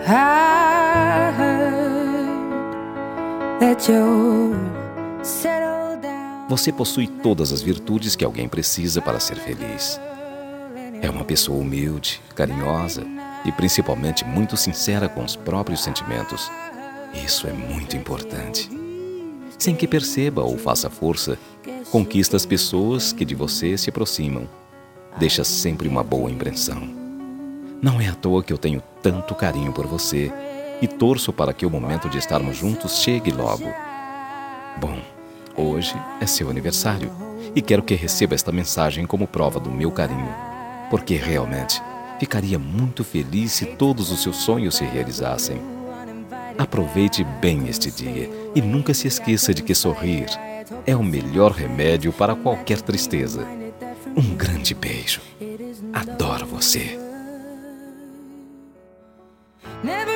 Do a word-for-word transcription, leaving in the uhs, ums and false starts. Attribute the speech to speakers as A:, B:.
A: I heard that you're settled down.
B: Você possui todas as virtudes que alguém precisa para ser feliz. É uma pessoa humilde, carinhosa e principalmente muito sincera com os próprios sentimentos. Isso é muito importante. Sem que perceba ou faça força, conquista as pessoas que de você se aproximam. Deixa sempre uma boa impressão. Não é à toa que eu tenho tanto carinho por você e torço para que o momento de estarmos juntos chegue logo. Bom, hoje é seu aniversário e quero que receba esta mensagem como prova do meu carinho, porque realmente ficaria muito feliz se todos os seus sonhos se realizassem. Aproveite bem este dia e nunca se esqueça de que sorrir é o melhor remédio para qualquer tristeza. Um grande beijo. Adoro você.
A: Never